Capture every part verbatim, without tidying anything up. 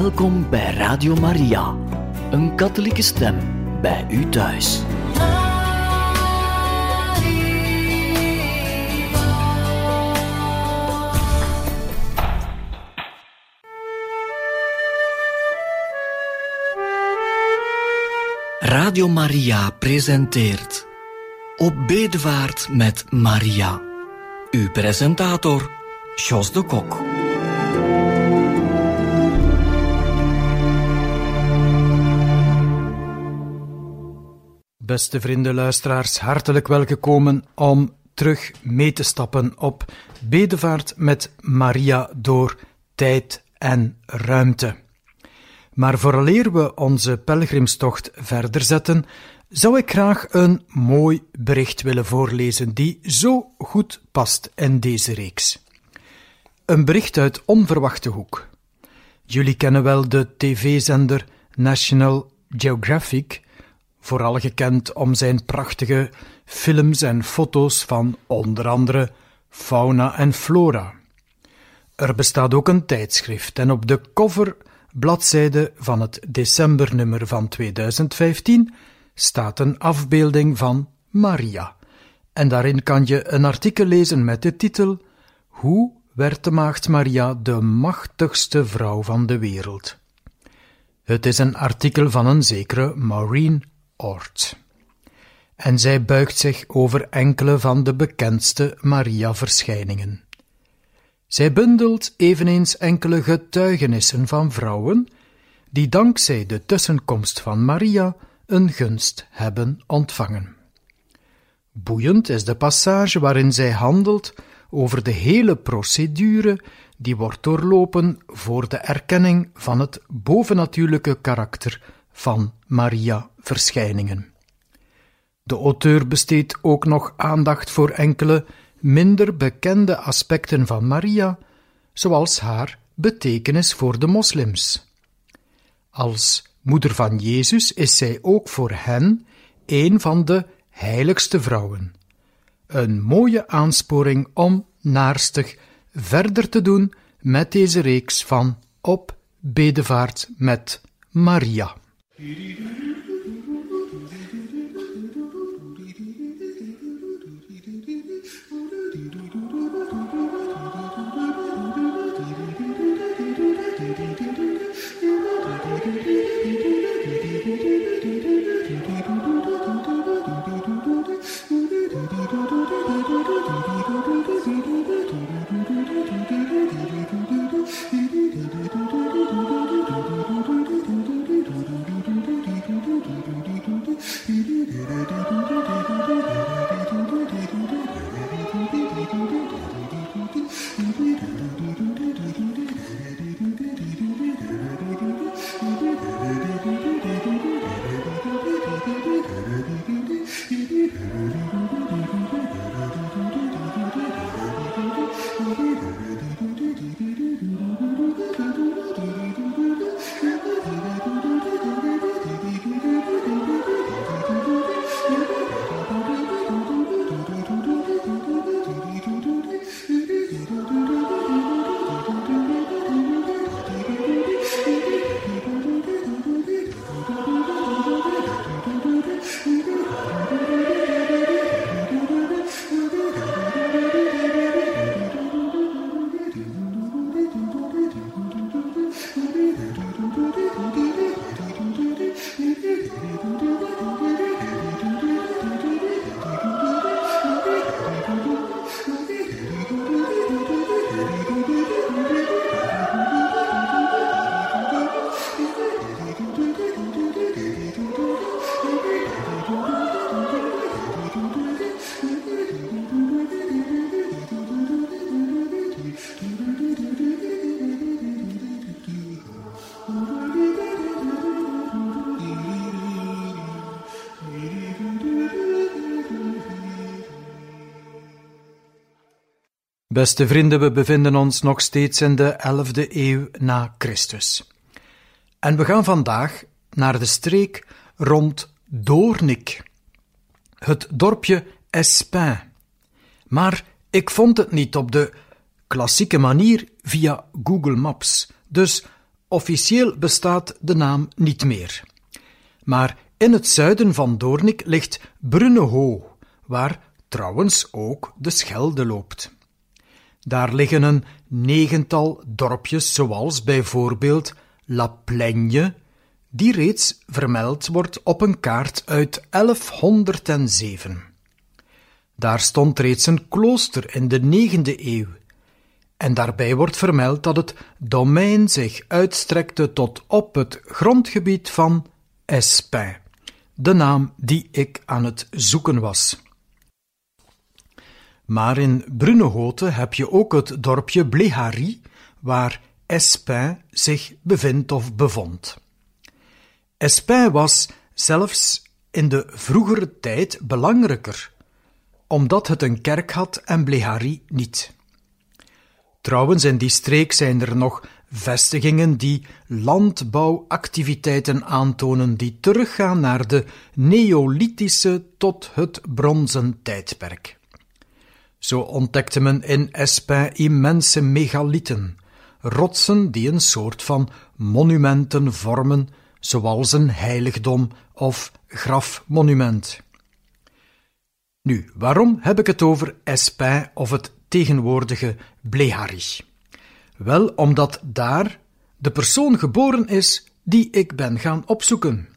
Welkom bij Radio Maria, een katholieke stem bij u thuis. Radio Maria presenteert Op Bedevaart met Maria. Uw presentator, Jos de Kok. Beste vrienden, luisteraars, hartelijk welkom om terug mee te stappen op Bedevaart met Maria door tijd en ruimte. Maar vooraleer we onze pelgrimstocht verder zetten, zou ik graag een mooi bericht willen voorlezen die zo goed past in deze reeks. Een bericht uit onverwachte hoek. Jullie kennen wel de tv-zender National Geographic, vooral gekend om zijn prachtige films en foto's van onder andere fauna en flora. Er bestaat ook een tijdschrift en op de coverbladzijde van het decembernummer van tweeduizend vijftien staat een afbeelding van Maria. En daarin kan je een artikel lezen met de titel Hoe werd de maagd Maria de machtigste vrouw van de wereld? Het is een artikel van een zekere Maureen Oort. En zij buigt zich over enkele van de bekendste Maria-verschijningen. Zij bundelt eveneens enkele getuigenissen van vrouwen die dankzij de tussenkomst van Maria een gunst hebben ontvangen. Boeiend is de passage waarin zij handelt over de hele procedure die wordt doorlopen voor de erkenning van het bovennatuurlijke karakter van Maria-verschijningen. De auteur besteedt ook nog aandacht voor enkele minder bekende aspecten van Maria, zoals haar betekenis voor de moslims. Als moeder van Jezus is zij ook voor hen een van de heiligste vrouwen. Een mooie aansporing om naarstig verder te doen met deze reeks van Op Bedevaart met Maria. Beste vrienden, we bevinden ons nog steeds in de elfde eeuw na Christus. En we gaan vandaag naar de streek rond Doornik, het dorpje Espin. Maar ik vond het niet op de klassieke manier via Google Maps. Dus officieel bestaat de naam niet meer. Maar in het zuiden van Doornik ligt Brunneho, waar trouwens ook de Schelde loopt. Daar liggen een negental dorpjes, zoals bijvoorbeeld La Plaigne, die reeds vermeld wordt op een kaart uit elfhonderdzeven. Daar stond reeds een klooster in de negende eeuw, en daarbij wordt vermeld dat het domein zich uitstrekte tot op het grondgebied van Espin, de naam die ik aan het zoeken was. Maar in Brunnehote heb je ook het dorpje Bléhary, waar Espin zich bevindt of bevond. Espin was zelfs in de vroegere tijd belangrijker, omdat het een kerk had en Bléhary niet. Trouwens, in die streek zijn er nog vestigingen die landbouwactiviteiten aantonen die teruggaan naar de Neolithische tot het bronzen tijdperk. Zo ontdekte men in Espin immense megalieten, rotsen die een soort van monumenten vormen, zoals een heiligdom of grafmonument. Nu, waarom heb ik het over Espin of het tegenwoordige Bléhary? Wel, omdat daar de persoon geboren is die ik ben gaan opzoeken.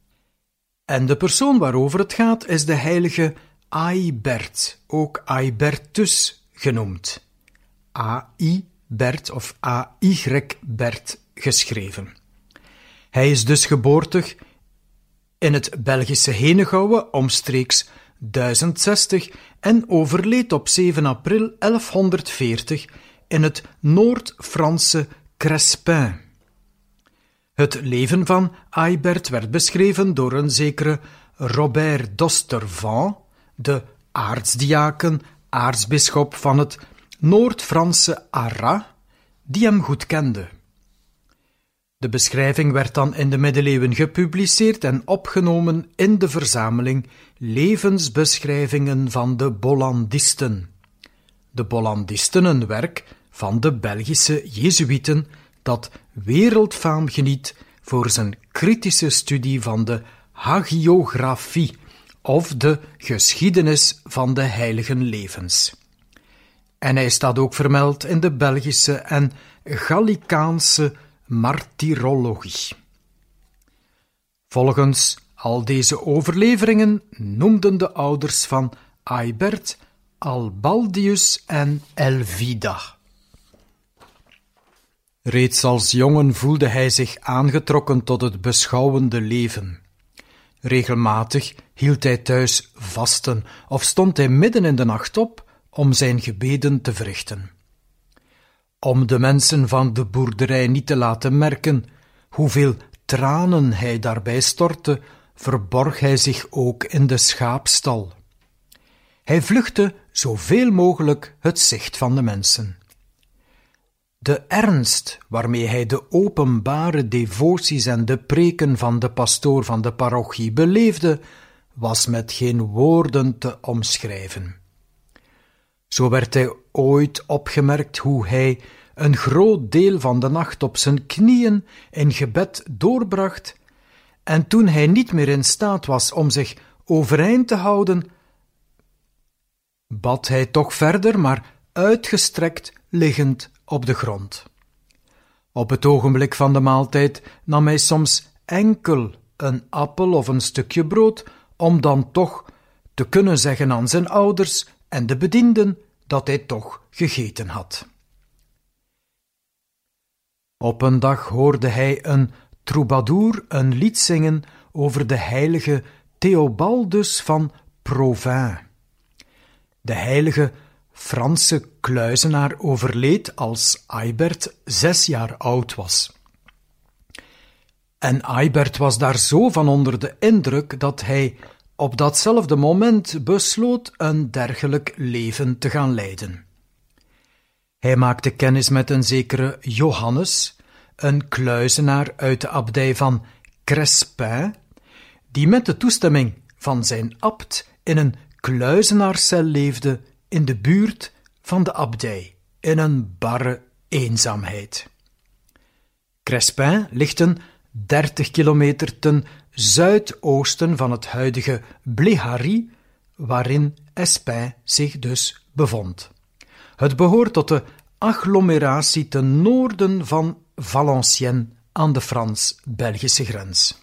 En de persoon waarover het gaat is de heilige Aibert, ook Aibertus genoemd. A I Bert of A Y Bert geschreven. Hij is dus geboortig in het Belgische Henegouwen omstreeks duizend zestig en overleed op zeven april elfhonderdveertig in het Noord-Franse Crespin. Het leven van Aibert werd beschreven door een zekere Robert d'Ostervan, de aartsdiaken, aartsbisschop van het Noord-Franse Arras, die hem goed kende. De beschrijving werd dan in de middeleeuwen gepubliceerd en opgenomen in de verzameling Levensbeschrijvingen van de Bollandisten. De Bollandisten, een werk van de Belgische Jezuïeten dat wereldfaam geniet voor zijn kritische studie van de hagiografie of de geschiedenis van de heilige levens. En hij staat ook vermeld in de Belgische en Gallicaanse martyrologie. Volgens al deze overleveringen noemden de ouders van Aibert Albaldius en Elvida. Reeds als jongen voelde hij zich aangetrokken tot het beschouwende leven. Regelmatig hield hij thuis vasten of stond hij midden in de nacht op om zijn gebeden te verrichten. Om de mensen van de boerderij niet te laten merken hoeveel tranen hij daarbij stortte, verborg hij zich ook in de schaapstal. Hij vluchtte zoveel mogelijk het zicht van de mensen. De ernst waarmee hij de openbare devoties en de preken van de pastoor van de parochie beleefde, was met geen woorden te omschrijven. Zo werd hij ooit opgemerkt hoe hij een groot deel van de nacht op zijn knieën in gebed doorbracht, en toen hij niet meer in staat was om zich overeind te houden, bad hij toch verder, maar uitgestrekt liggend op de grond. Op het ogenblik van de maaltijd nam hij soms enkel een appel of een stukje brood, om dan toch te kunnen zeggen aan zijn ouders en de bedienden dat hij toch gegeten had. Op een dag hoorde hij een troubadour een lied zingen over de heilige Theobaldus van Provins. De heilige Franse kluizenaar overleed als Aibert zes jaar oud was. En Aibert was daar zo van onder de indruk dat hij op datzelfde moment besloot een dergelijk leven te gaan leiden. Hij maakte kennis met een zekere Johannes, een kluizenaar uit de abdij van Crespin, die met de toestemming van zijn abt in een kluizenaarscel leefde in de buurt van de abdij, in een barre eenzaamheid. Crespin ligt een dertig kilometer ten zuidoosten van het huidige Bléharie, waarin Espin zich dus bevond. Het behoort tot de agglomeratie ten noorden van Valenciennes aan de Frans-Belgische grens.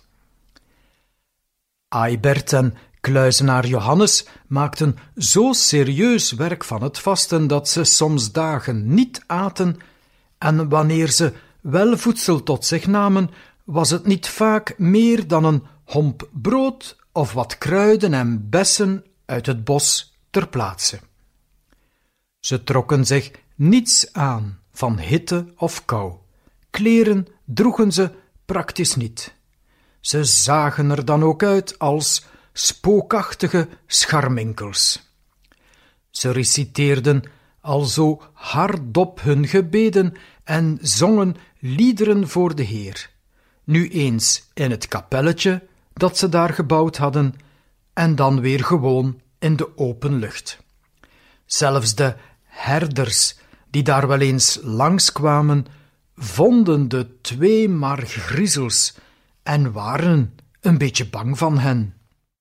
Aybert en kluizenaar Johannes maakten zo serieus werk van het vasten dat ze soms dagen niet aten, en wanneer ze wel voedsel tot zich namen, was het niet vaak meer dan een homp brood of wat kruiden en bessen uit het bos ter plaatse. Ze trokken zich niets aan van hitte of kou. Kleren droegen ze praktisch niet. Ze zagen er dan ook uit als spookachtige scharminkels. Ze reciteerden alzo hardop hun gebeden en zongen liederen voor de Heer, nu eens in het kapelletje dat ze daar gebouwd hadden, en dan weer gewoon in de open lucht. Zelfs de herders, die daar wel eens langskwamen, vonden de twee maar griezels en waren een beetje bang van hen.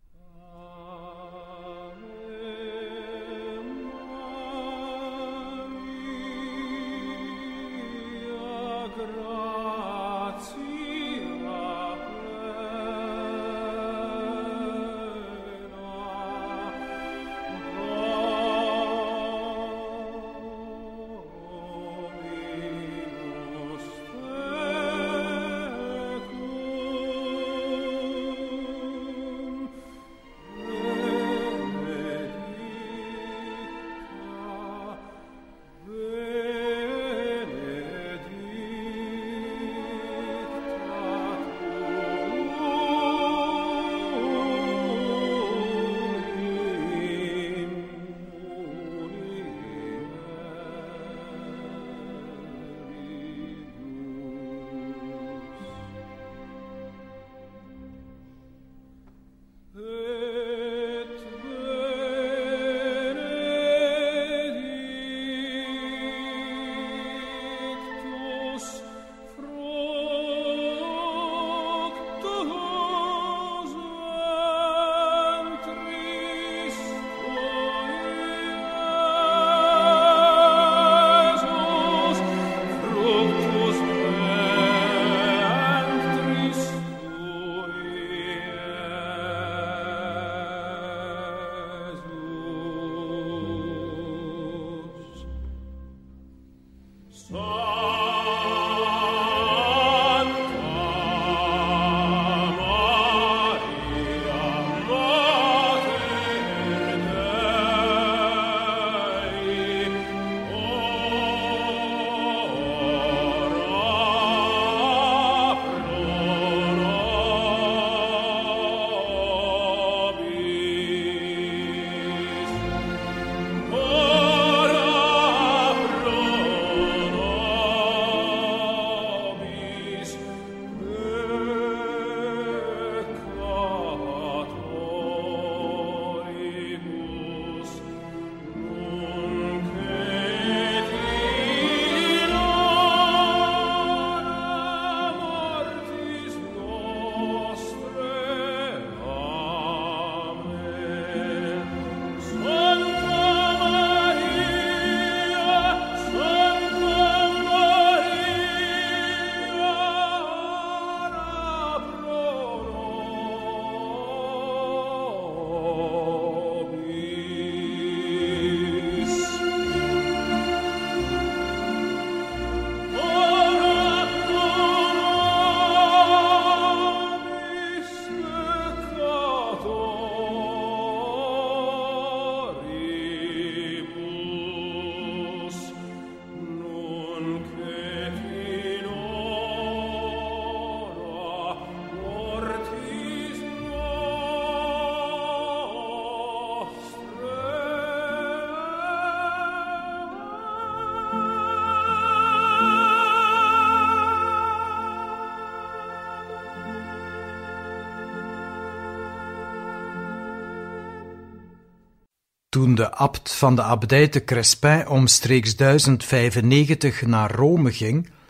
Toen de abt van de abdij te Crespin omstreeks duizend vijfennegentig naar Rome ging,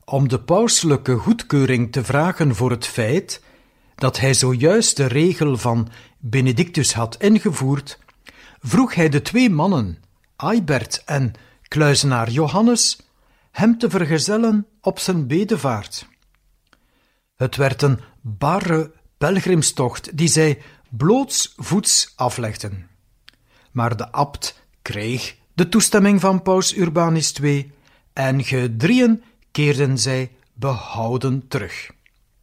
om de pauselijke goedkeuring te vragen voor het feit dat hij zojuist de regel van Benedictus had ingevoerd, vroeg hij de twee mannen, Aibert en kluizenaar Johannes, hem te vergezellen op zijn bedevaart. Het werd een barre pelgrimstocht die zij blootsvoets aflegden. Maar de abt kreeg de toestemming van paus Urbanus de tweede en gedrieën keerden zij behouden terug.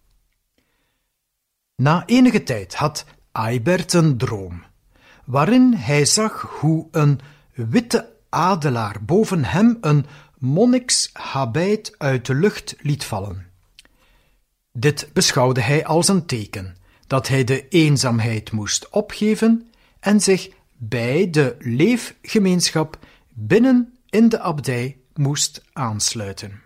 Na enige tijd had Aibert een droom, waarin hij zag hoe een witte adelaar boven hem een monnikshabit uit de lucht liet vallen. Dit beschouwde hij als een teken dat hij de eenzaamheid moest opgeven en zich bij de leefgemeenschap binnen in de abdij moest aansluiten.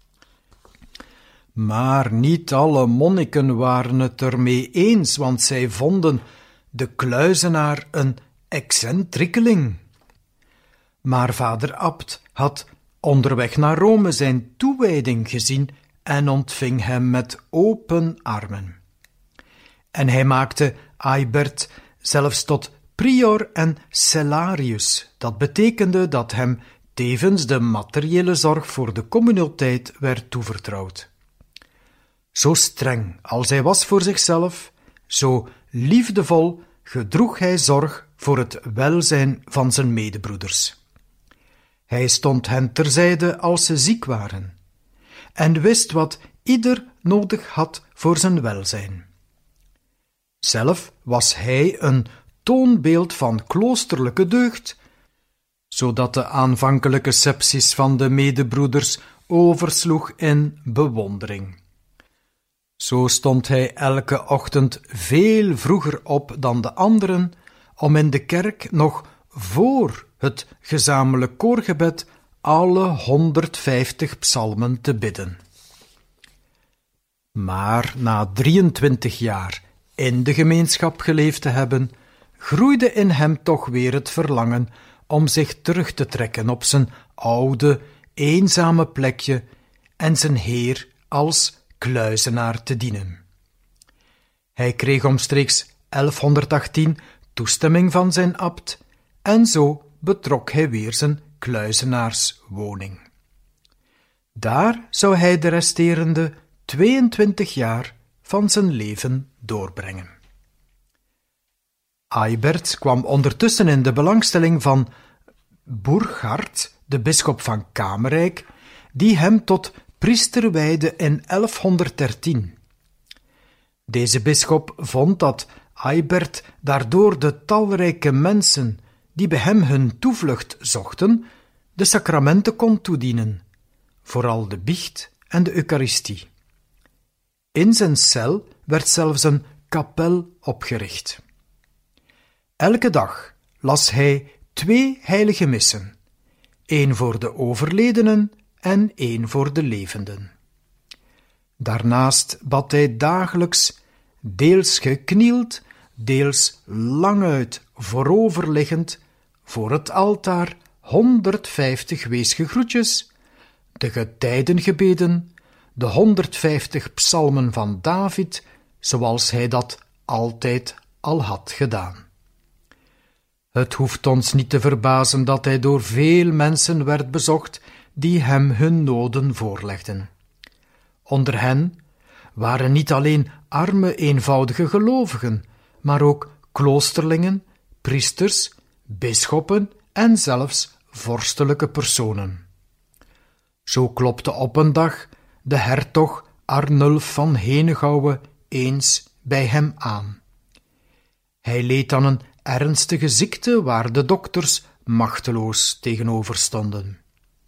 Maar niet alle monniken waren het ermee eens, want zij vonden de kluizenaar een excentriekeling. Maar vader abt had onderweg naar Rome zijn toewijding gezien en ontving hem met open armen. En hij maakte Aibert zelfs tot prior en cellarius. Dat betekende dat hem tevens de materiële zorg voor de communiteit werd toevertrouwd. Zo streng als hij was voor zichzelf, zo liefdevol gedroeg hij zorg voor het welzijn van zijn medebroeders. Hij stond hen terzijde als ze ziek waren en wist wat ieder nodig had voor zijn welzijn. Zelf was hij een toonbeeld van kloosterlijke deugd, zodat de aanvankelijke sepsis van de medebroeders oversloeg in bewondering. Zo stond hij elke ochtend veel vroeger op dan de anderen, om in de kerk nog voor het gezamenlijk koorgebed alle honderdvijftig psalmen te bidden. Maar na drieëntwintig jaar in de gemeenschap geleefd te hebben, groeide in hem toch weer het verlangen om zich terug te trekken op zijn oude, eenzame plekje en zijn Heer als kluizenaar te dienen. Hij kreeg omstreeks elfhonderdachttien toestemming van zijn abt en zo betrok hij weer zijn kluizenaarswoning. Daar zou hij de resterende tweeëntwintig jaar van zijn leven doorbrengen. Aibert kwam ondertussen in de belangstelling van Burchard, de bisschop van Kamerijk, die hem tot priester wijdde in elfhonderddertien. Deze bisschop vond dat Aibert daardoor de talrijke mensen die bij hem hun toevlucht zochten, de sacramenten kon toedienen, vooral de biecht en de Eucharistie. In zijn cel werd zelfs een kapel opgericht. Elke dag las hij twee heilige missen, één voor de overledenen en één voor de levenden. Daarnaast bad hij dagelijks, deels geknield, deels languit vooroverliggend, voor het altaar honderdvijftig weesgegroetjes, de getijdengebeden, de honderdvijftig psalmen van David, zoals hij dat altijd al had gedaan. Het hoeft ons niet te verbazen dat hij door veel mensen werd bezocht die hem hun noden voorlegden. Onder hen waren niet alleen arme, eenvoudige gelovigen, maar ook kloosterlingen, priesters, bisschoppen en zelfs vorstelijke personen. Zo klopte op een dag de hertog Arnulf van Henegouwen eens bij hem aan. Hij leed aan een ernstige ziekte waar de dokters machteloos tegenover stonden.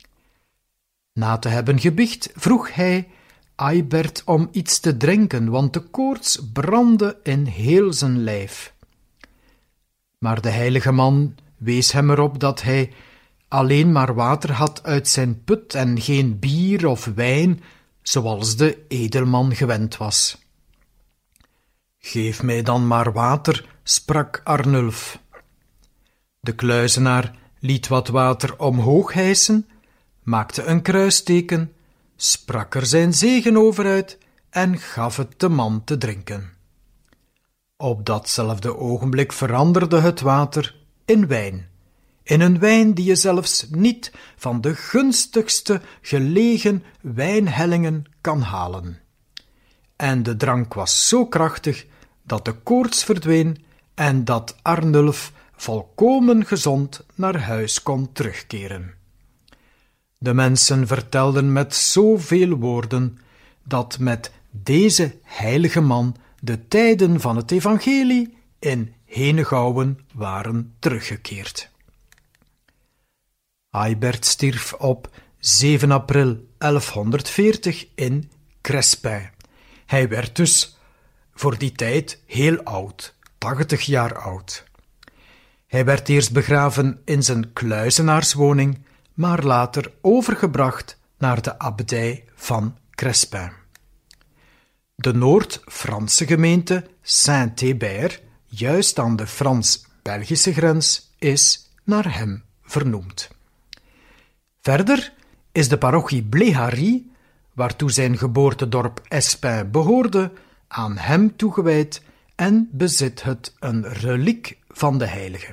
Na te hebben gebiecht vroeg hij Aibert om iets te drinken, want de koorts brandde in heel zijn lijf. Maar de heilige man wees hem erop dat hij alleen maar water had uit zijn put en geen bier of wijn, zoals de edelman gewend was. Geef mij dan maar water, sprak Arnulf. De kluizenaar liet wat water omhoog hijsen, maakte een kruisteken, sprak er zijn zegen over uit en gaf het de man te drinken. Op datzelfde ogenblik veranderde het water in wijn, in een wijn die je zelfs niet van de gunstigste gelegen wijnhellingen kan halen. En de drank was zo krachtig dat de koorts verdween en dat Arnulf volkomen gezond naar huis kon terugkeren. De mensen vertelden met zoveel woorden dat met deze heilige man de tijden van het evangelie in Henegouwen waren teruggekeerd. Aybert stierf op zeven april elfhonderdveertig in Crespin. Hij werd dus voor die tijd heel oud, tachtig jaar oud. Hij werd eerst begraven in zijn kluizenaarswoning, maar later overgebracht naar de abdij van Crespin. De Noord-Franse gemeente Saint-Hébert, juist aan de Frans-Belgische grens, is naar hem vernoemd. Verder is de parochie Bléharie, waartoe zijn geboortedorp Espin behoorde, aan hem toegewijd en bezit het een reliek van de heilige.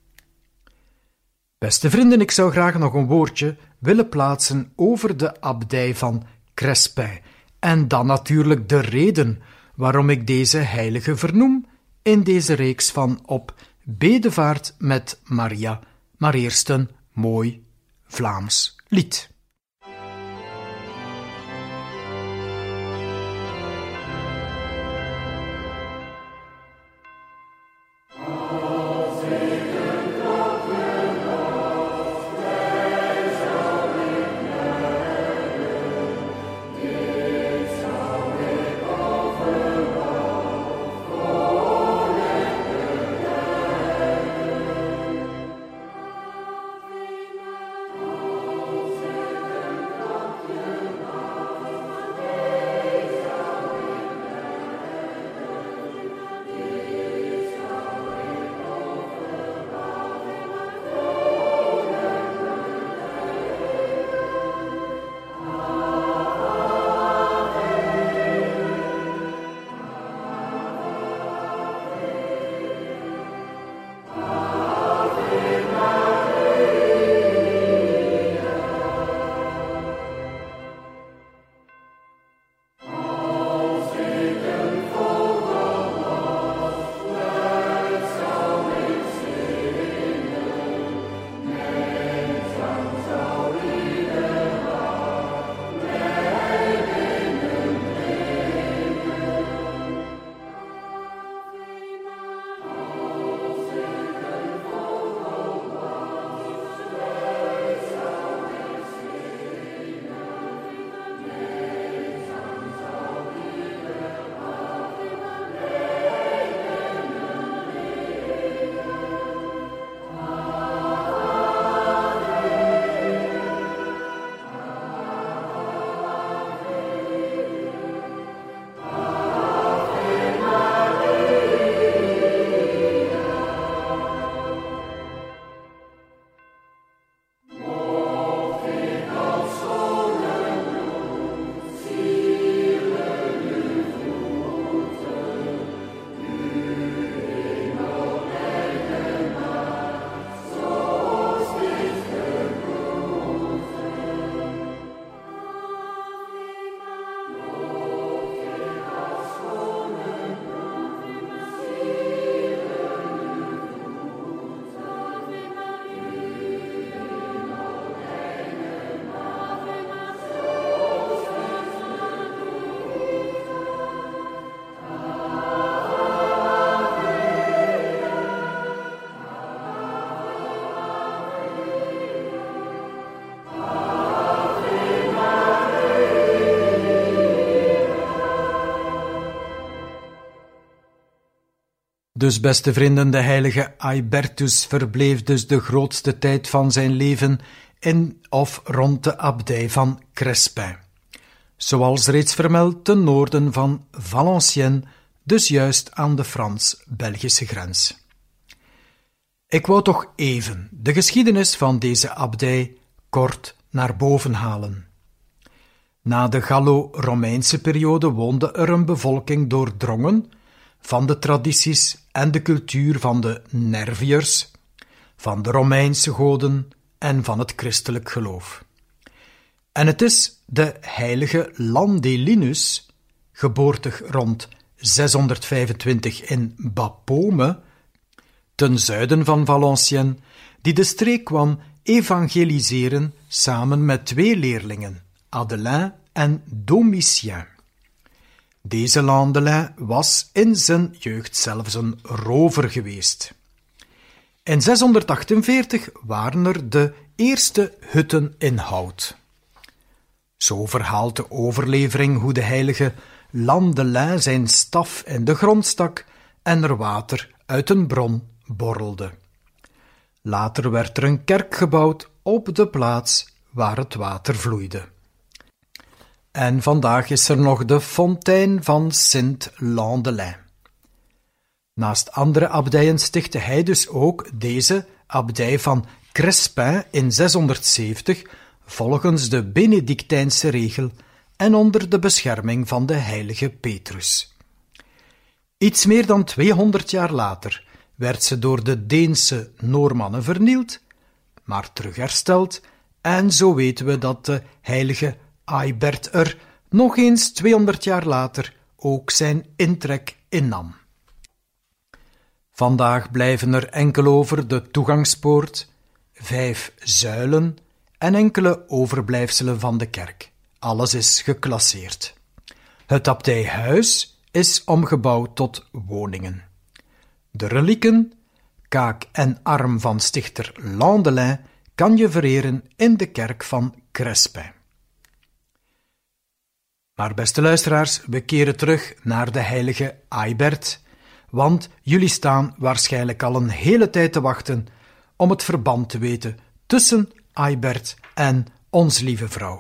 Beste vrienden, ik zou graag nog een woordje willen plaatsen over de abdij van Crespin en dan natuurlijk de reden waarom ik deze heilige vernoem in deze reeks van op bedevaart met Maria, maar eerst een mooi Vlaams lied. Dus, beste vrienden, de heilige Aebertus verbleef dus de grootste tijd van zijn leven in of rond de abdij van Crespin. Zoals reeds vermeld ten noorden van Valenciennes, dus juist aan de Frans-Belgische grens. Ik wou toch even de geschiedenis van deze abdij kort naar boven halen. Na de Gallo-Romeinse periode woonde er een bevolking doordrongen van de tradities en de cultuur van de Nerviërs, van de Romeinse goden en van het christelijk geloof. En het is de heilige Landelinus, geboortig rond zeshonderdvijfentwintig in Bapaume, ten zuiden van Valenciennes, die de streek kwam evangeliseren samen met twee leerlingen, Adelin en Domitien. Deze Landelin was in zijn jeugd zelfs een rover geweest. In zeshonderdachtenveertig waren er de eerste hutten in hout. Zo verhaalt de overlevering hoe de heilige Landelin zijn staf in de grond stak en er water uit een bron borrelde. Later werd er een kerk gebouwd op de plaats waar het water vloeide. En vandaag is er nog de fontein van Sint-Landelin. Naast andere abdijen stichtte hij dus ook deze abdij van Crespin in zeshonderdzeventig volgens de Benedictijnse regel en onder de bescherming van de heilige Petrus. Iets meer dan tweehonderd jaar later werd ze door de Deense Noormannen vernield, maar terug hersteld, en zo weten we dat de heilige Aibert er nog eens tweehonderd jaar later ook zijn intrek innam. Vandaag blijven er enkel over de toegangspoort, vijf zuilen en enkele overblijfselen van de kerk. Alles is geclasseerd. Het abdijhuis is omgebouwd tot woningen. De relieken, kaak en arm van stichter Landelin, kan je vereren in de kerk van Crespin. Maar beste luisteraars, we keren terug naar de heilige Aibert, want jullie staan waarschijnlijk al een hele tijd te wachten om het verband te weten tussen Aibert en ons lieve vrouw.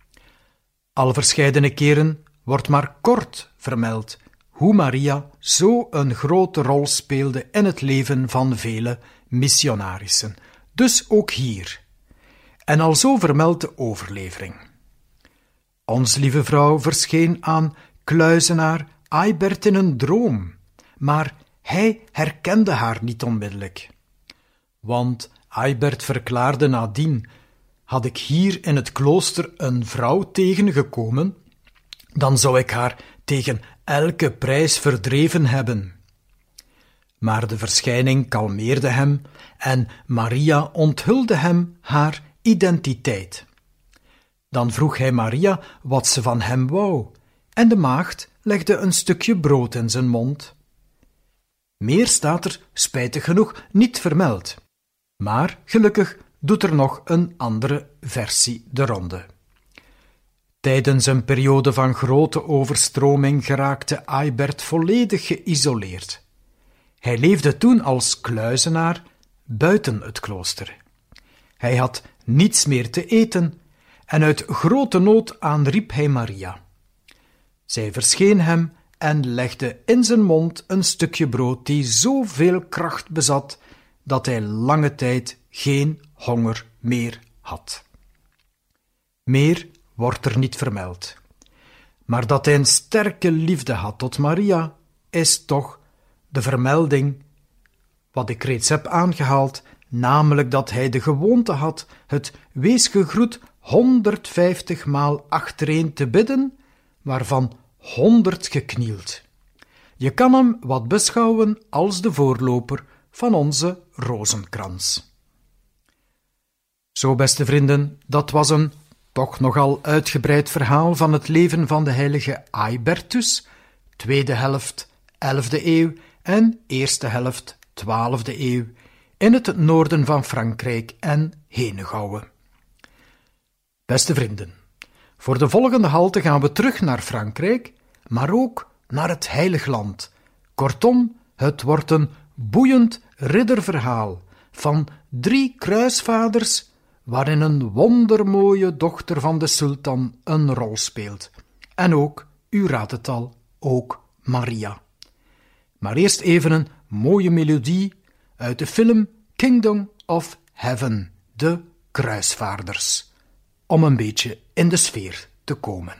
Al verscheidene keren wordt maar kort vermeld hoe Maria zo een grote rol speelde in het leven van vele missionarissen, dus ook hier. En al zo vermeldt de overlevering. Ons lieve vrouw verscheen aan kluizenaar Aibert in een droom, maar hij herkende haar niet onmiddellijk. Want Aibert verklaarde nadien: had ik hier in het klooster een vrouw tegengekomen, dan zou ik haar tegen elke prijs verdreven hebben. Maar de verschijning kalmeerde hem en Maria onthulde hem haar identiteit. Dan vroeg hij Maria wat ze van hem wou, en de maagd legde een stukje brood in zijn mond. Meer staat er, spijtig genoeg, niet vermeld. Maar gelukkig doet er nog een andere versie de ronde. Tijdens een periode van grote overstroming geraakte Aibert volledig geïsoleerd. Hij leefde toen als kluizenaar buiten het klooster. Hij had niets meer te eten en uit grote nood aanriep hij Maria. Zij verscheen hem en legde in zijn mond een stukje brood die zoveel kracht bezat dat hij lange tijd geen honger meer had. Meer wordt er niet vermeld. Maar dat hij een sterke liefde had tot Maria, is toch de vermelding wat ik reeds heb aangehaald, namelijk dat hij de gewoonte had het wees gegroet honderdvijftig maal achtereen te bidden, waarvan honderd geknield. Je kan hem wat beschouwen als de voorloper van onze rozenkrans. Zo, beste vrienden, dat was een toch nogal uitgebreid verhaal van het leven van de heilige Aibertus, tweede helft elfde eeuw en eerste helft twaalfde eeuw, in het noorden van Frankrijk en Henegouwen. Beste vrienden, voor de volgende halte gaan we terug naar Frankrijk, maar ook naar het Heilig Land. Kortom, het wordt een boeiend ridderverhaal van drie kruisvaders, waarin een wondermooie dochter van de sultan een rol speelt. En ook, u raadt het al, ook Maria. Maar eerst even een mooie melodie uit de film Kingdom of Heaven, de kruisvaarders, om een beetje in de sfeer te komen.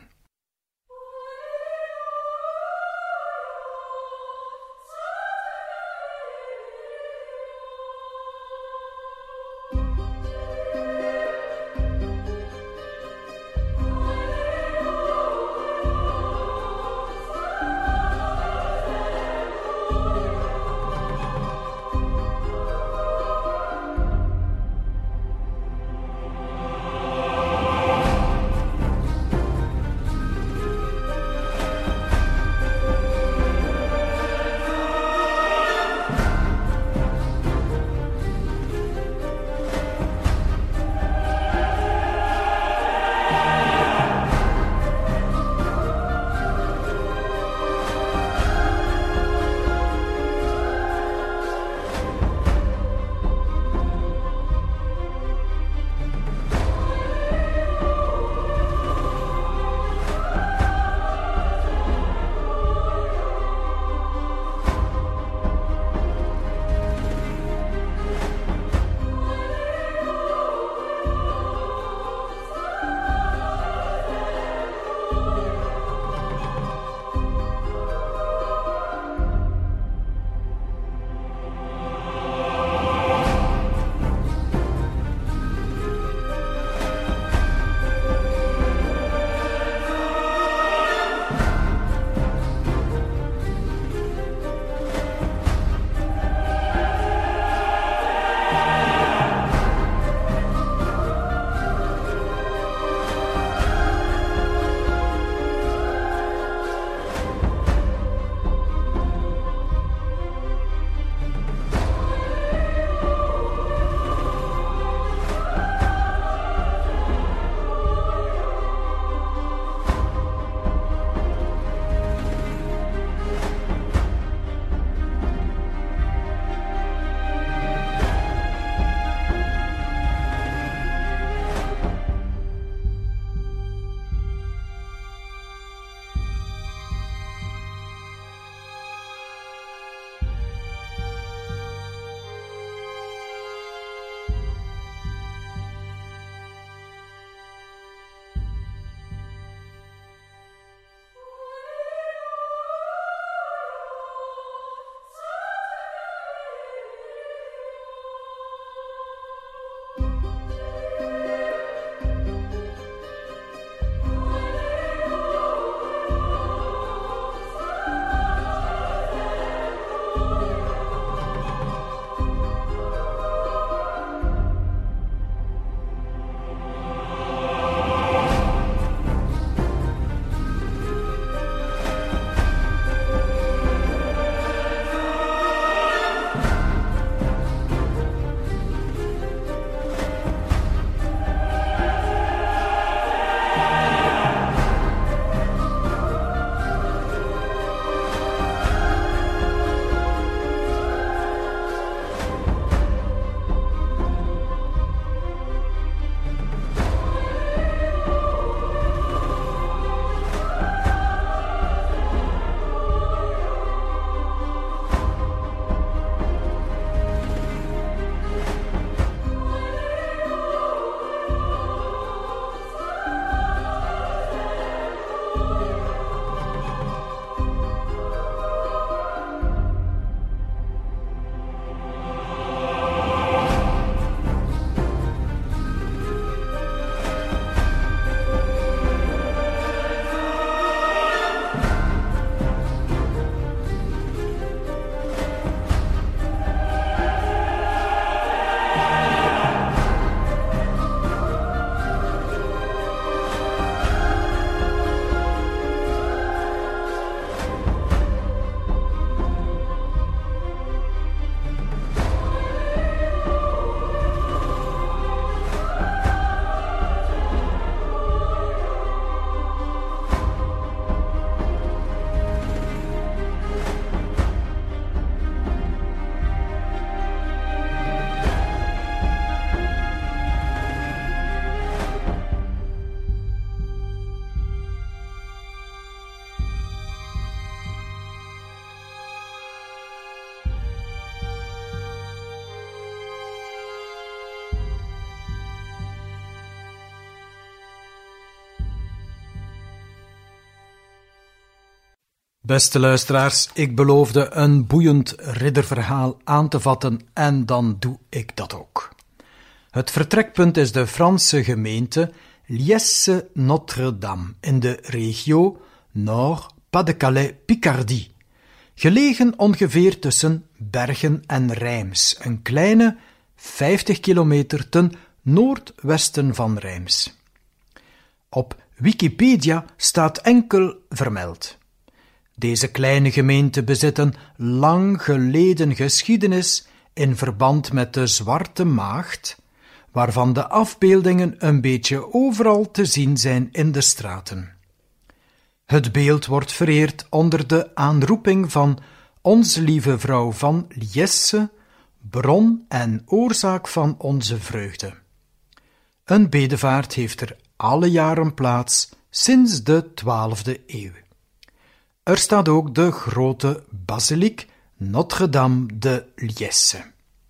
Beste luisteraars, ik beloofde een boeiend ridderverhaal aan te vatten en dan doe ik dat ook. Het vertrekpunt is de Franse gemeente Liesse-Notre-Dame in de regio Nord-Pas-de-Calais-Picardie, gelegen ongeveer tussen Bergen en Reims, een kleine vijftig kilometer ten noordwesten van Reims. Op Wikipedia staat enkel vermeld: deze kleine gemeente bezit een lang geleden geschiedenis in verband met de Zwarte Maagd, waarvan de afbeeldingen een beetje overal te zien zijn in de straten. Het beeld wordt vereerd onder de aanroeping van Onze Lieve Vrouw van Liesse, bron en oorzaak van onze vreugde. Een bedevaart heeft er alle jaren plaats sinds de twaalfde eeuw. Er staat ook de grote basiliek Notre-Dame de Liesse.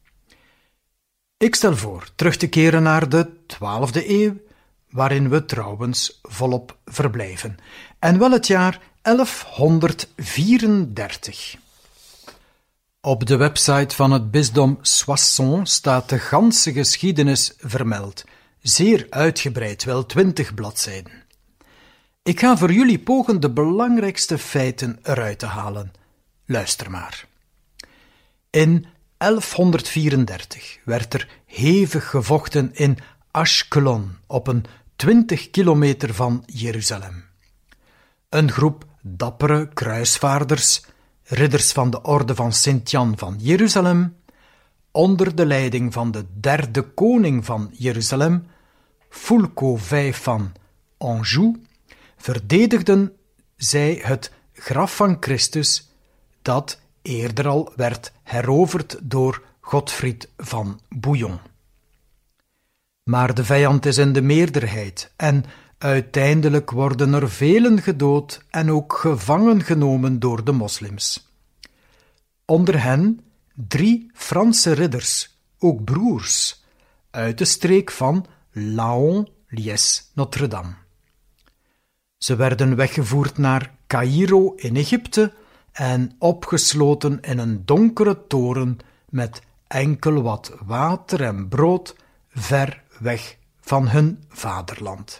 Ik stel voor terug te keren naar de twaalfde eeuw, waarin we trouwens volop verblijven, en wel het jaar elfhonderdvierendertig. Op de website van het bisdom Soissons staat de ganse geschiedenis vermeld, zeer uitgebreid, wel twintig bladzijden. Ik ga voor jullie pogen de belangrijkste feiten eruit te halen. Luister maar. In elfhonderdvierendertig werd er hevig gevochten in Ashkelon, op een twintig kilometer van Jeruzalem. Een groep dappere kruisvaarders, ridders van de orde van Sint-Jan van Jeruzalem, onder de leiding van de derde koning van Jeruzalem, Fulco vijf van Anjou, verdedigden zij het graf van Christus, dat eerder al werd heroverd door Godfried van Bouillon. Maar de vijand is in de meerderheid en uiteindelijk worden er velen gedood en ook gevangen genomen door de moslims. Onder hen drie Franse ridders, ook broers, uit de streek van Laon, Liesse, Notre-Dame. Ze werden weggevoerd naar Caïro in Egypte en opgesloten in een donkere toren met enkel wat water en brood ver weg van hun vaderland.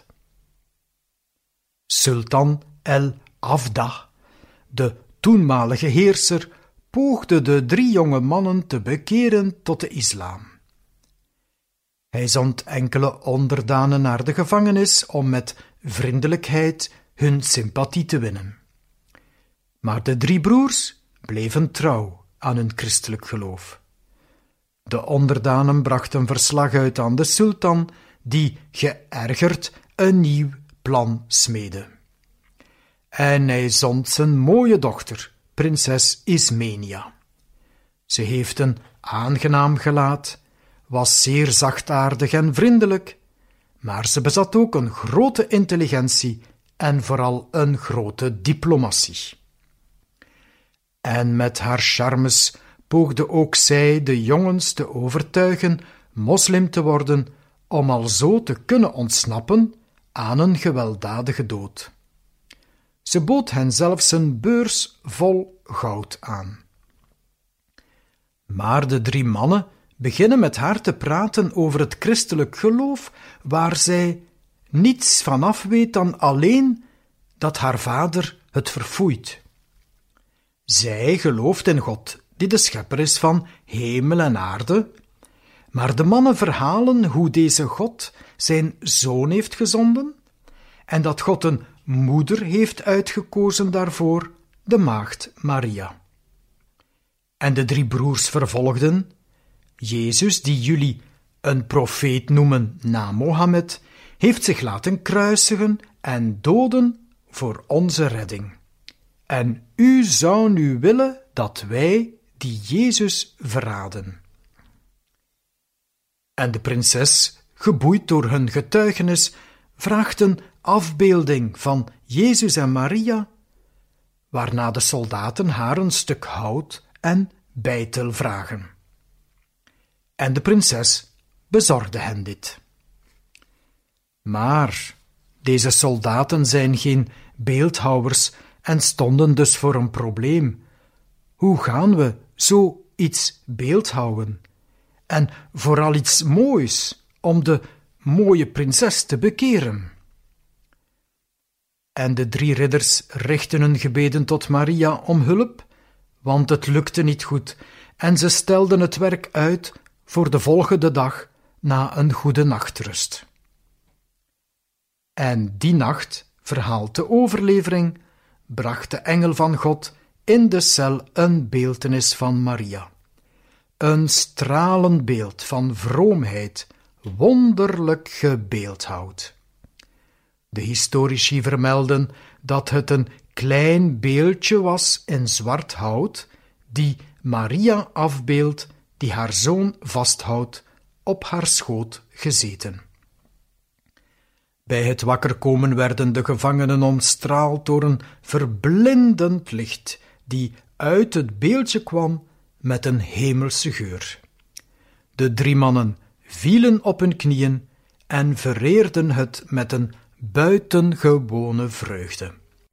Sultan el-Afdah, de toenmalige heerser, poogde de drie jonge mannen te bekeren tot de islam. Hij zond enkele onderdanen naar de gevangenis om met vriendelijkheid hun sympathie te winnen. Maar de drie broers bleven trouw aan hun christelijk geloof. De onderdanen brachten verslag uit aan de sultan, die, geërgerd, een nieuw plan smeedde. En hij zond zijn mooie dochter, prinses Ismenia. Ze heeft een aangenaam gelaat, was zeer zachtaardig en vriendelijk, maar ze bezat ook een grote intelligentie en vooral een grote diplomatie. En met haar charmes poogde ook zij de jongens te overtuigen moslim te worden, om alzo te kunnen ontsnappen aan een gewelddadige dood. Ze bood hen zelfs een beurs vol goud aan. Maar de drie mannen beginnen met haar te praten over het christelijk geloof, waar zij niets van af weet dan alleen dat haar vader het verfoeit. Zij gelooft in God, die de schepper is van hemel en aarde, maar de mannen verhalen hoe deze God zijn zoon heeft gezonden en dat God een moeder heeft uitgekozen daarvoor, de maagd Maria. En de drie broers vervolgden: Jezus, die jullie een profeet noemen na Mohammed, heeft zich laten kruisigen en doden voor onze redding. En u zou nu willen dat wij die Jezus verraden. En de prinses, geboeid door hun getuigenis, vraagt een afbeelding van Jezus en Maria, waarna de soldaten haar een stuk hout en beitel vragen. En de prinses bezorgde hen dit. Maar deze soldaten zijn geen beeldhouwers en stonden dus voor een probleem. Hoe gaan we zo iets beeldhouden? En vooral iets moois om de mooie prinses te bekeren. En de drie ridders richtten hun gebeden tot Maria om hulp, want het lukte niet goed en ze stelden het werk uit voor de volgende dag na een goede nachtrust. En die nacht, verhaalt de overlevering, bracht de engel van God in de cel een beeltenis van Maria. Een stralend beeld van vroomheid, wonderlijk gebeeldhouwd. De historici vermelden dat het een klein beeldje was in zwart hout, die Maria afbeeldt, die haar zoon vasthoudt, op haar schoot gezeten. Bij het wakkerkomen werden de gevangenen omstraald door een verblindend licht, die uit het beeldje kwam met een hemelse geur. De drie mannen vielen op hun knieën en vereerden het met een buitengewone vreugde.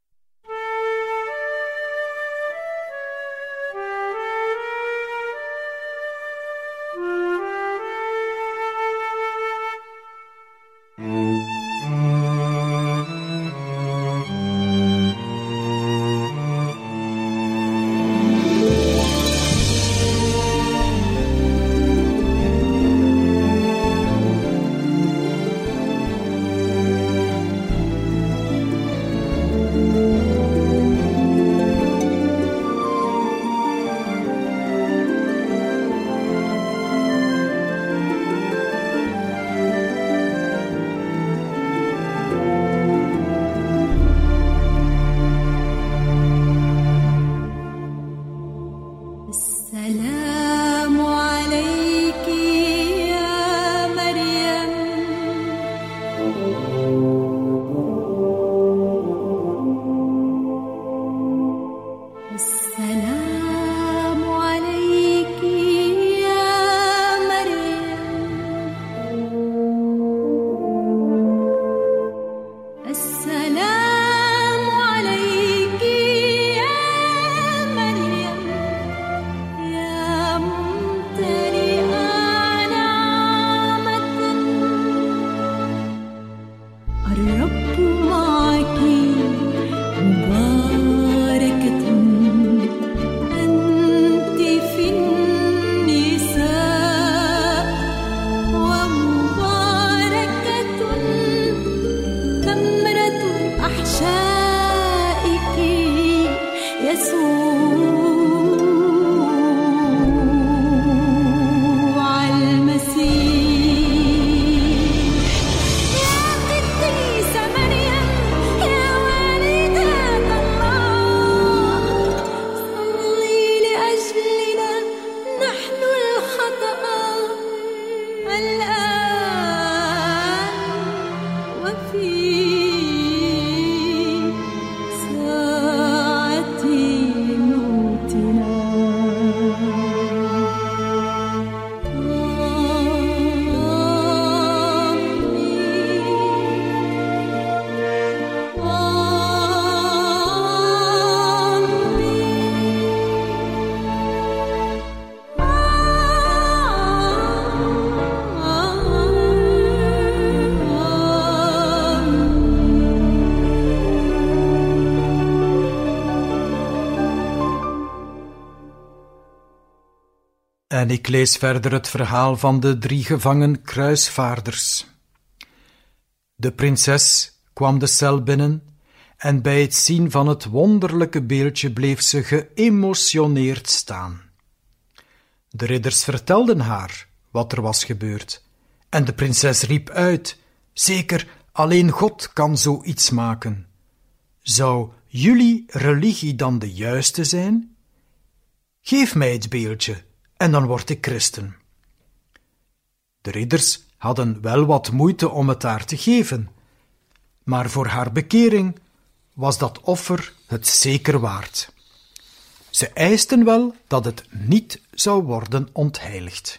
En ik lees verder het verhaal van de drie gevangen kruisvaarders. De prinses kwam de cel binnen en bij het zien van het wonderlijke beeldje bleef ze geëmotioneerd staan. De ridders vertelden haar wat er was gebeurd en de prinses riep uit: zeker, alleen God kan zoiets maken. Zou jullie religie dan de juiste zijn? Geef mij het beeldje en dan word ik christen. De ridders hadden wel wat moeite om het haar te geven, maar voor haar bekering was dat offer het zeker waard. Ze eisten wel dat het niet zou worden ontheiligd.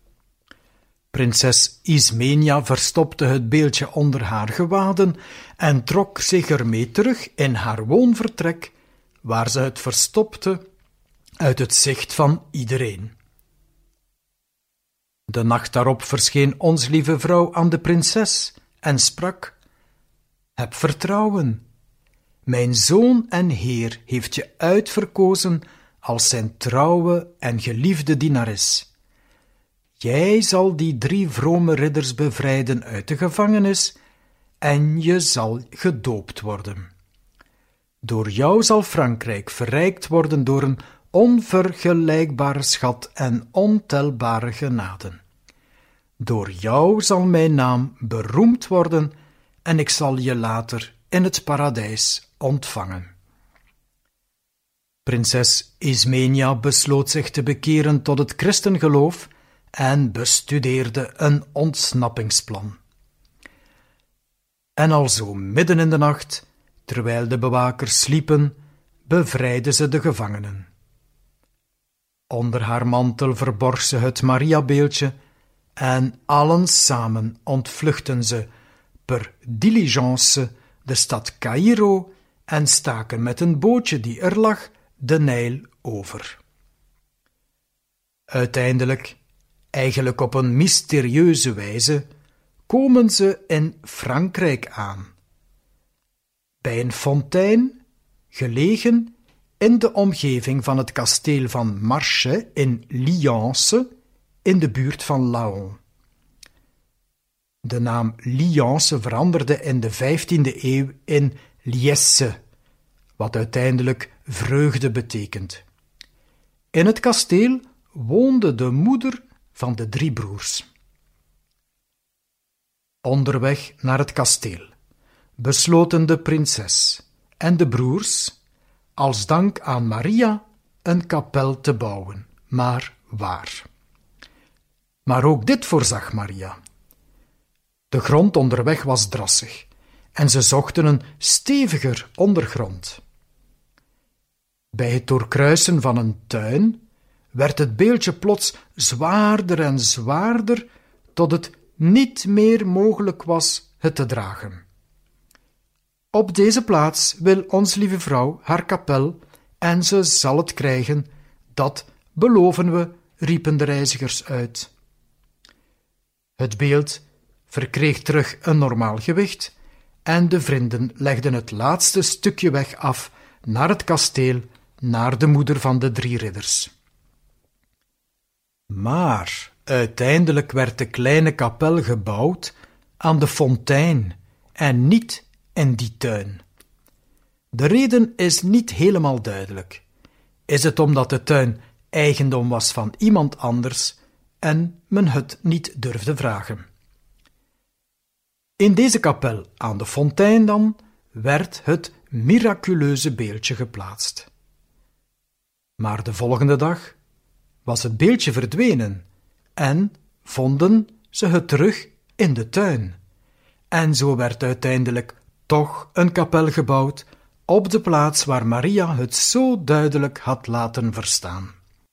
Prinses Ismenia verstopte het beeldje onder haar gewaden en trok zich ermee terug in haar woonvertrek waar ze het verstopte uit het zicht van iedereen. De nacht daarop verscheen ons lieve vrouw aan de prinses en sprak: Heb vertrouwen. Mijn zoon en heer heeft je uitverkozen als zijn trouwe en geliefde dienares. Jij zal die drie vrome ridders bevrijden uit de gevangenis en je zal gedoopt worden. Door jou zal Frankrijk verrijkt worden door een onvergelijkbare schat en ontelbare genaden. Door jou zal mijn naam beroemd worden en ik zal je later in het paradijs ontvangen. Prinses Ismenia besloot zich te bekeren tot het christengeloof en bestudeerde een ontsnappingsplan. En alzo midden in de nacht, terwijl de bewakers sliepen, bevrijdde ze de gevangenen. Onder haar mantel verborg ze het Mariabeeldje en allen samen ontvluchtten ze per diligence de stad Caïro en staken met een bootje die er lag de Nijl over. Uiteindelijk, eigenlijk op een mysterieuze wijze, komen ze in Frankrijk aan. Bij een fontein, gelegen in de omgeving van het kasteel van Marche in Liance, in de buurt van Laon. De naam Liance veranderde in de vijftiende eeuw in Liesse, wat uiteindelijk vreugde betekent. In het kasteel woonde de moeder van de drie broers. Onderweg naar het kasteel besloten de prinses en de broers, als dank aan Maria, een kapel te bouwen, maar waar? Maar ook dit voorzag Maria. De grond onderweg was drassig en ze zochten een steviger ondergrond. Bij het doorkruisen van een tuin werd het beeldje plots zwaarder en zwaarder, tot het niet meer mogelijk was het te dragen. Op deze plaats wil ons lieve vrouw haar kapel en ze zal het krijgen, dat beloven we, riepen de reizigers uit. Het beeld verkreeg terug een normaal gewicht en de vrienden legden het laatste stukje weg af naar het kasteel, naar de moeder van de drie ridders. Maar uiteindelijk werd de kleine kapel gebouwd aan de fontein en niet in die tuin. De reden is niet helemaal duidelijk. Is het omdat de tuin eigendom was van iemand anders en men het niet durfde vragen? In deze kapel aan de fontein dan werd het miraculeuze beeldje geplaatst. Maar de volgende dag was het beeldje verdwenen en vonden ze het terug in de tuin. En zo werd uiteindelijk toch een kapel gebouwd op de plaats waar Maria het zo duidelijk had laten verstaan.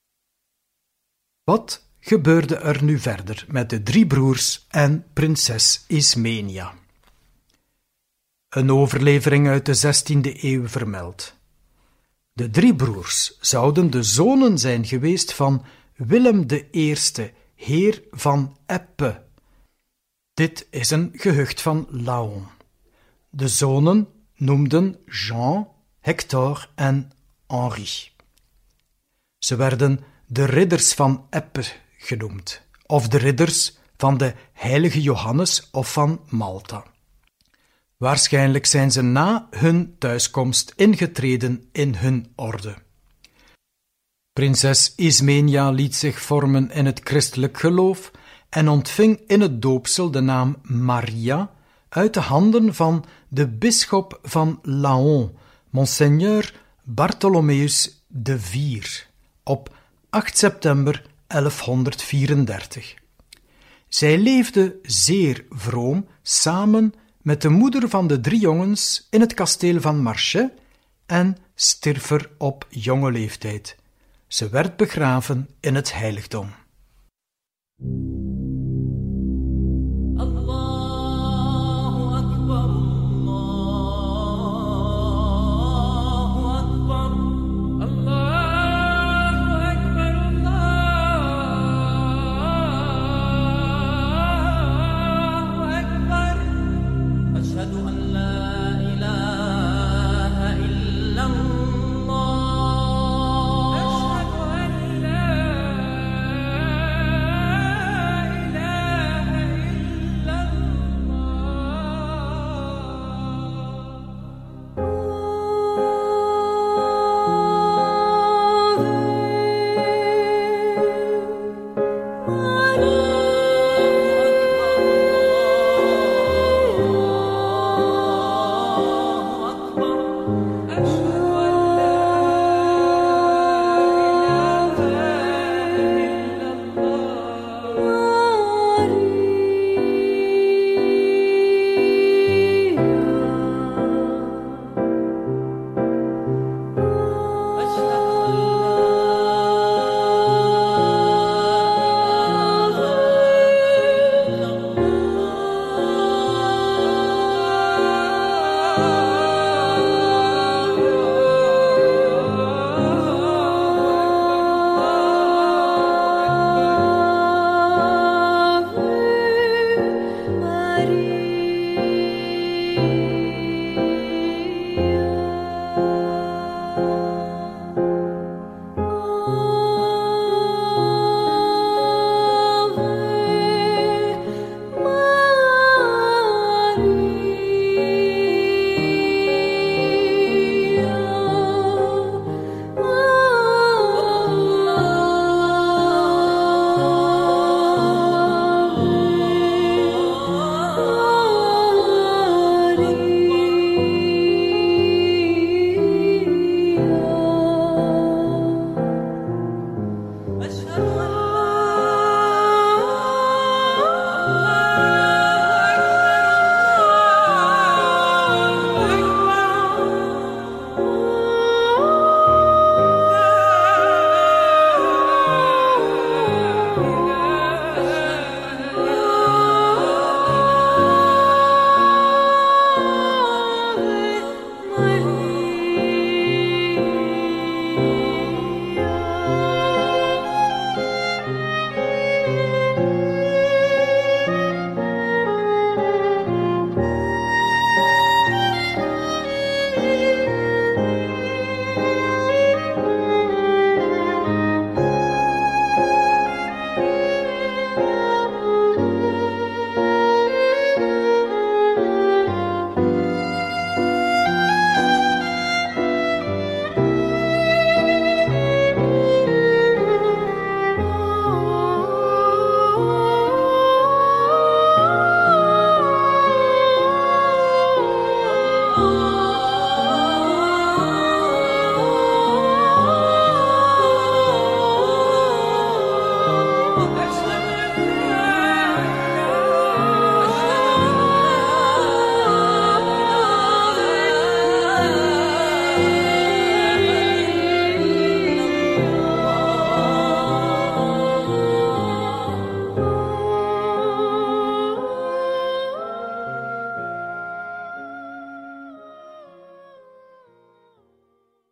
Wat gebeurde er nu verder met de drie broers en prinses Ismenia? Een overlevering uit de zestiende eeuw vermeldt: de drie broers zouden de zonen zijn geweest van Willem de Eerste, heer van Eppe. Dit is een gehucht van Laon. De zonen noemden Jean, Hector en Henri. Ze werden de ridders van Eppe genoemd, of de ridders van de heilige Johannes of van Malta. Waarschijnlijk zijn ze na hun thuiskomst ingetreden in hun orde. Prinses Ismenia liet zich vormen in het christelijk geloof en ontving in het doopsel de naam Maria uit de handen van de bisschop van Laon, Monseigneur Bartholomeus de Vier, op acht september elfhonderdvierendertig. Zij leefde zeer vroom samen met de moeder van de drie jongens in het kasteel van Marche en stierf er op jonge leeftijd. Ze werd begraven in het heiligdom. Allahu Akbar, Allahu Akbar.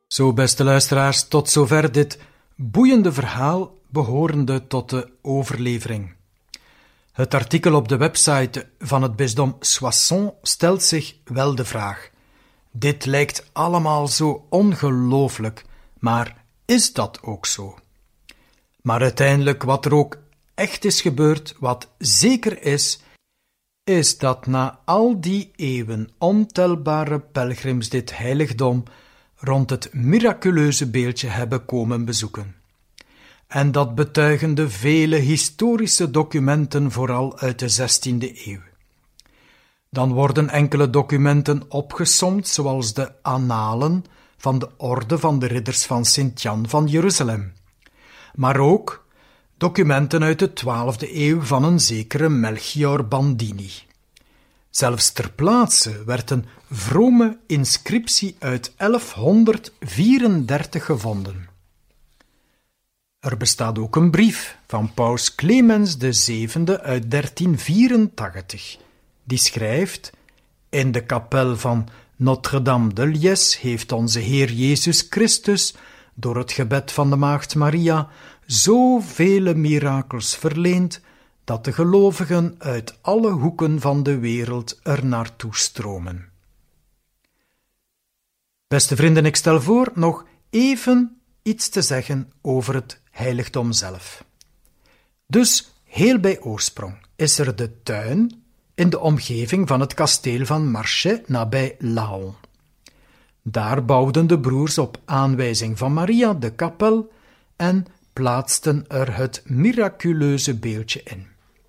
Zo, beste luisteraars, tot zover dit boeiende verhaal behorende tot de overlevering. Het artikel op de website van het bisdom Soissons stelt zich wel de vraag: dit lijkt allemaal zo ongelooflijk, maar is dat ook zo? Maar uiteindelijk, wat er ook echt is gebeurd, wat zeker is, is dat na al die eeuwen ontelbare pelgrims dit heiligdom rond het miraculeuze beeldje hebben komen bezoeken. En dat betuigen de vele historische documenten, vooral uit de zestiende eeuw. Dan worden enkele documenten opgesomd, zoals de annalen van de orde van de ridders van Sint-Jan van Jeruzalem. Maar ook documenten uit de twaalfde eeuw van een zekere Melchior Bandini. Zelfs ter plaatse werd een vrome inscriptie uit elfhonderdvierendertig gevonden. Er bestaat ook een brief van paus Clemens de zevende uit dertien vierentachtig, die schrijft: in de kapel van Notre-Dame de Liesse heeft onze Heer Jezus Christus door het gebed van de Maagd Maria zoveel mirakels verleend, dat de gelovigen uit alle hoeken van de wereld er naartoe stromen. Beste vrienden, ik stel voor nog even iets te zeggen over het heiligdom zelf. Dus, heel bij oorsprong, is er de tuin in de omgeving van het kasteel van Marchais nabij Laon. Daar bouwden de broers op aanwijzing van Maria de kapel en plaatsten er het miraculeuze beeldje in.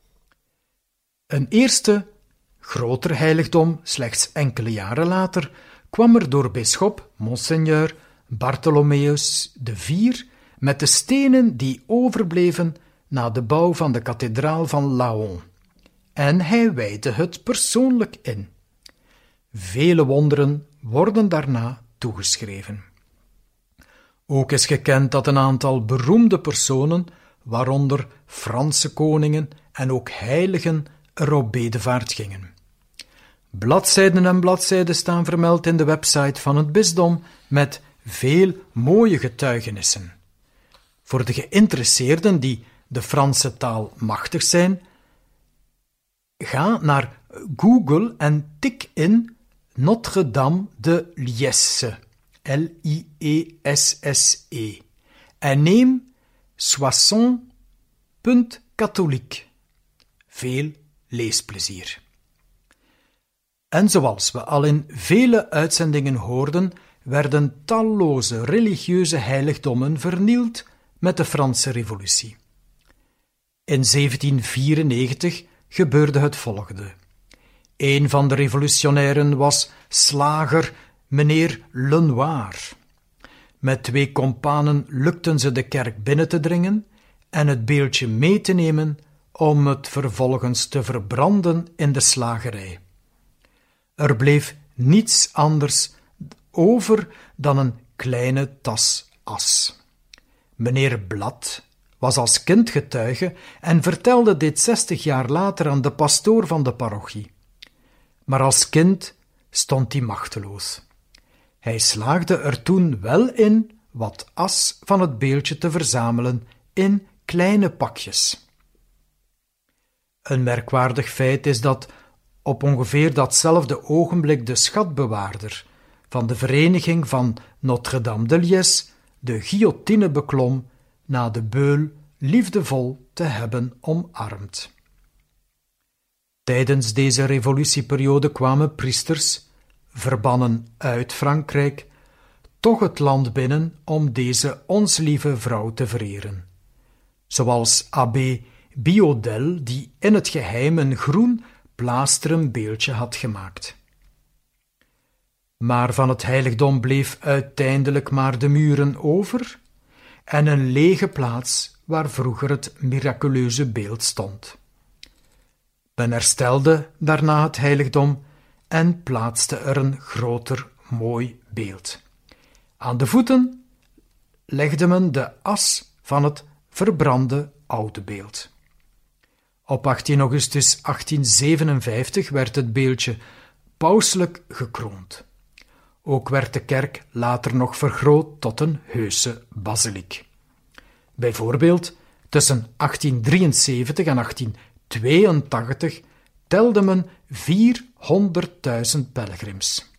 Een eerste, groter heiligdom, slechts enkele jaren later, kwam er door bisschop Monseigneur Bartholomeus de vierde met de stenen die overbleven na de bouw van de kathedraal van Laon, en hij wijdde het persoonlijk in. Vele wonderen worden daarna toegeschreven. Ook is gekend dat een aantal beroemde personen, waaronder Franse koningen en ook heiligen, er op bedevaart gingen. Bladzijden en bladzijden staan vermeld in de website van het bisdom met veel mooie getuigenissen. Voor de geïnteresseerden die de Franse taal machtig zijn, ga naar Google en tik in Notre-Dame de Liesse, L I E S S E, en neem Soissons punt catholique. Veel leesplezier. En zoals we al in vele uitzendingen hoorden, werden talloze religieuze heiligdommen vernield met de Franse Revolutie. In zeventien vierennegentig gebeurde het volgende. Een van de revolutionairen was slager meneer Lenoir. Met twee kompanen lukten ze de kerk binnen te dringen en het beeldje mee te nemen om het vervolgens te verbranden in de slagerij. Er bleef niets anders over dan een kleine tas as. Meneer Blad was als kind getuige en vertelde dit zestig jaar later aan de pastoor van de parochie. Maar als kind stond hij machteloos. Hij slaagde er toen wel in wat as van het beeldje te verzamelen in kleine pakjes. Een merkwaardig feit is dat op ongeveer datzelfde ogenblik de schatbewaarder van de vereniging van Notre-Dame de Liesse de guillotine beklom na de beul liefdevol te hebben omarmd. Tijdens deze revolutieperiode kwamen priesters, verbannen uit Frankrijk, toch het land binnen om deze ons lieve vrouw te vereren. Zoals abbé Biodel, die in het geheim een groen plaasteren beeldje had gemaakt. Maar van het heiligdom bleef uiteindelijk maar de muren over en een lege plaats waar vroeger het miraculeuze beeld stond. Men herstelde daarna het heiligdom en plaatste er een groter, mooi beeld. Aan de voeten legde men de as van het verbrande oude beeld. Op achttien augustus achttienzevenenvijftig werd het beeldje pauselijk gekroond. Ook werd de kerk later nog vergroot tot een heuse basiliek. Bijvoorbeeld, tussen achttien drieënzeventig en achttien tweeëntachtig telde men vierhonderdduizend pelgrims.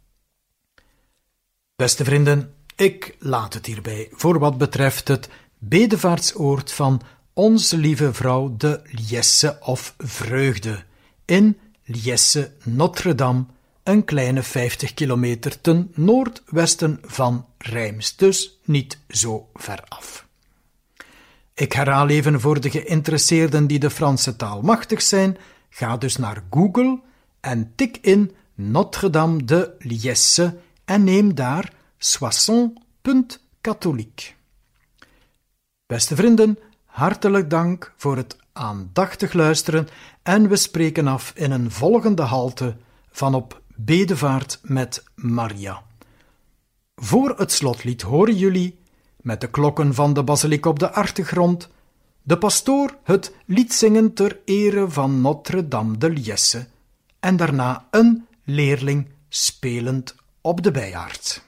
Beste vrienden, ik laat het hierbij voor wat betreft het bedevaartsoord van Onze Lieve Vrouw de Liesse of Vreugde in Liesse Notre-Dame, een kleine vijftig kilometer ten noordwesten van Reims, dus niet zo ver af. Ik herhaal even voor de geïnteresseerden die de Franse taal machtig zijn, ga dus naar Google en tik in Notre-Dame de Liesse en neem daar Soissons punt catholique. Beste vrienden, hartelijk dank voor het aandachtig luisteren en we spreken af in een volgende halte van op Bedevaart met Maria. Voor het slotlied horen jullie, met de klokken van de basiliek op de achtergrond, de pastoor het lied zingen ter ere van Notre-Dame de Liesse en daarna een leerling spelend op de bijaard.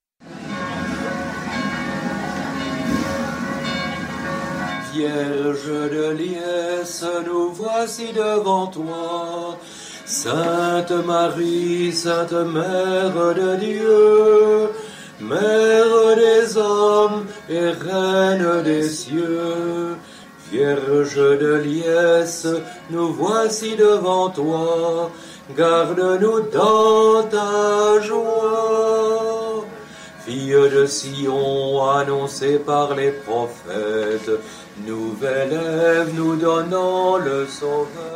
Vierge de Liesse, nous voici devant toi. Sainte Marie, Sainte Mère de Dieu, Mère des hommes et Reine des cieux. Vierge de Liesse, nous voici devant toi. Garde-nous dans ta joie. Fille de Sion, annoncée par les prophètes, nouvelle Ève nous donnant le Sauveur.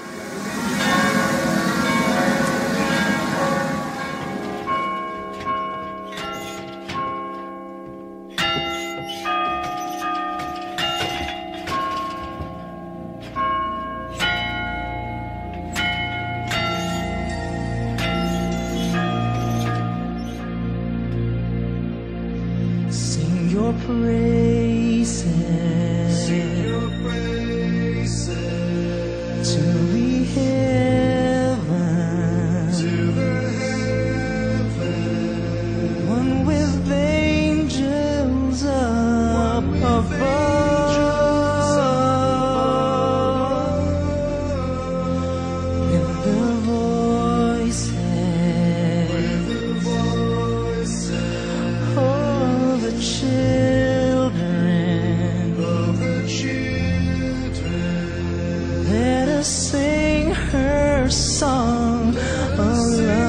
Sing your praises, Sing your praises to the heavens, to the heavens. one with angels up above, with the voices, With the voices of the children. of the children. Let us sing her song of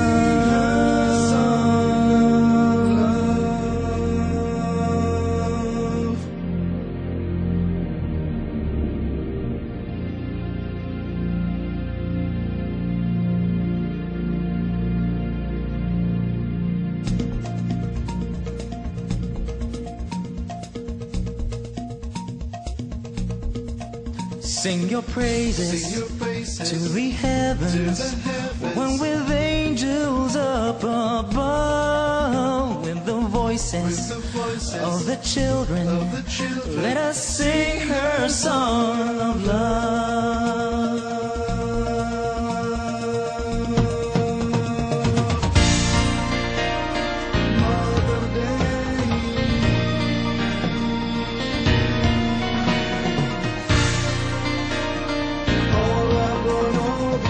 love. Sing your praises, Sing your praises to the heavens, to the heavens. one with angels up above, with the voices, With the voices of the children. of the children. Let us sing her song of love. Mother Day, all abandonné.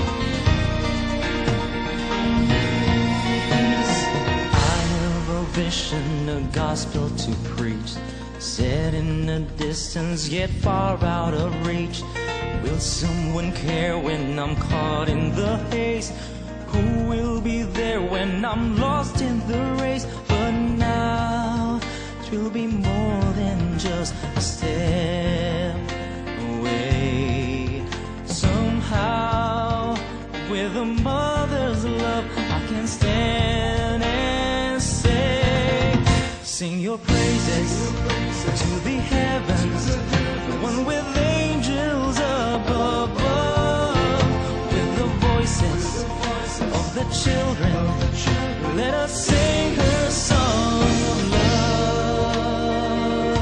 I have a vision, a gospel to preach, set in a distance yet far out of reach. Will someone care when I'm caught in the haze? Who will be there when I'm lost in the race? But now it will be more than just a step away. Somehow, with a mother's love, I can stand and say, sing your praises to the heavens, the one with angels up above, with the voices of the children. Let us sing her song of love.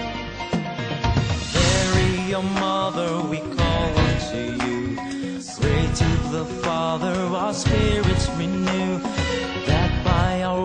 Mary, your mother, we call unto you. Pray to the Father, our spirits renew, that by our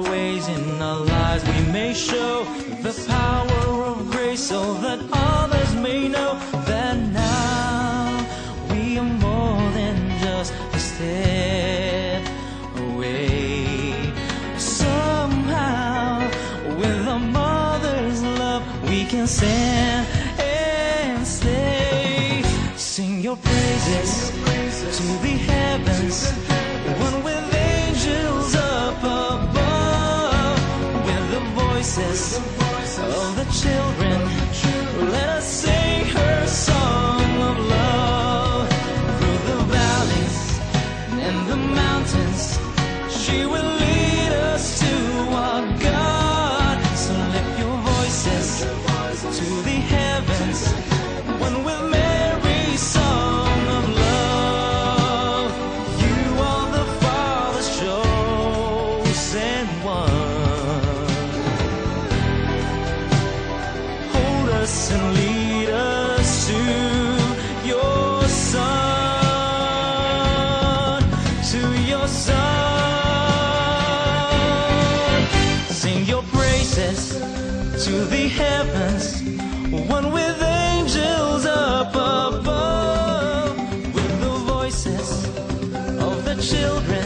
may show the power of grace so that others may know that now we are more than just a step away. Somehow, with a mother's love, we can stand and stay. Sing your praises to the heavens, one with angels up above, with the voices of the children. Let us sing her song of love. Through the valleys and the mountains, she will lead us to our God. So lift your voices to the heavens, one with Mary's song of love. You are the Father's chosen one. Hold us and lead us to your Son, to your Son. Sing your praises to the heavens, one with angels up above, with the voices of the children.